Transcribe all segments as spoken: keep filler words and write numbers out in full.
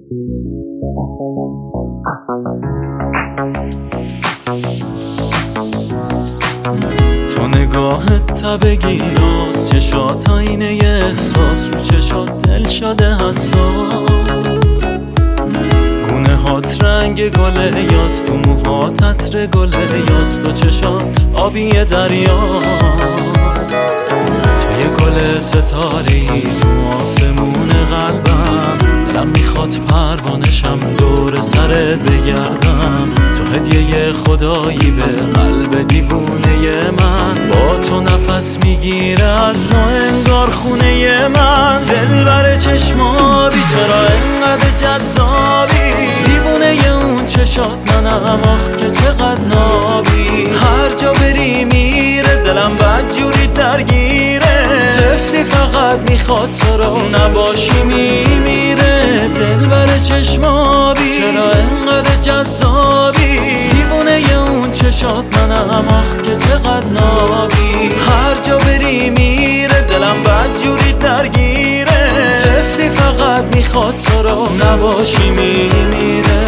تو نگاهت تبگیراست، چشات آینه احساس، رو چشات دل شده حساس، گونه هات رنگ گله یاست، تو موهات عطر گله یاست، تو چشات آبی دریاست، تو یه گل ستاره‌ای تو آسمون قلبم، دلم میخواد پروانشم دور سرت بگردم، تو هدیه خدایی به قلب دیوونه من، با تو نفس میگیره از نو انگار خونه من، دلبر چشمابی چرا انقدر جذابی، دیوونه اون چشات منم آخ که چقدر نابی، هر جا بری میره دلم بدجوری درگیره، طفلی فقط میخواد تو رو نباشی میمیره، دلبر چشمابی چرا انقدر جذابی، دیوونه اون چشات منم آخ که چقدر نابی، هر جا بری میره دلم بدجوری درگیره، طفلی فقط میخواد تو رو نباشی میمیره.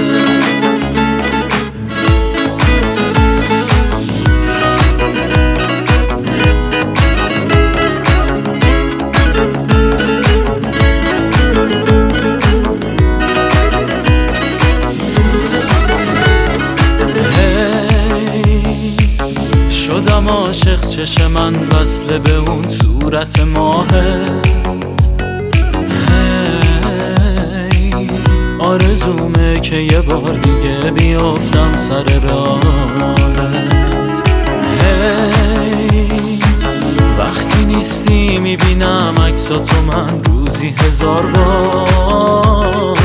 شدم عاشق چش من وصله به اون صورت ماهت، هی آرزومه که یه بار دیگه بیافتم سر راهت، هی وقتی نیستی میبینم عکساتو من روزی هزار بار،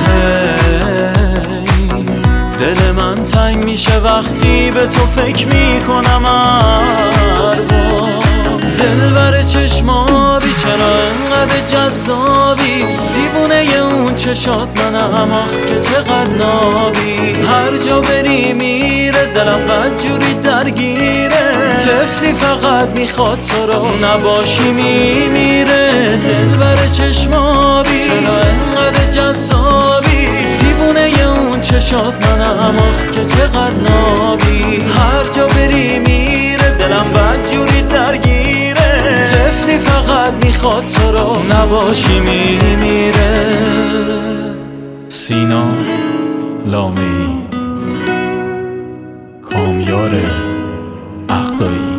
دل من تنگ میشه وقتی به تو فکر میکنم هر بار، دلبر چشمابی چرا انقدر جذابی، دیوونه اون چشات منم آخ که چقدر نابی، هر جا بری میره دلم بدجوری درگیره، طفلی فقط میخواد تو رو نباشی میمیره، دلبر چشمابی چرا انقدر جذابی، دیوونه اون چشات منم آخ که چقدر نابی، هر جا بری میره دلم بدجوری درگیره، طفلی فقط میخواد تو رو نباشی میمیره. سینا لامه‌ای، کامیار اخدایی.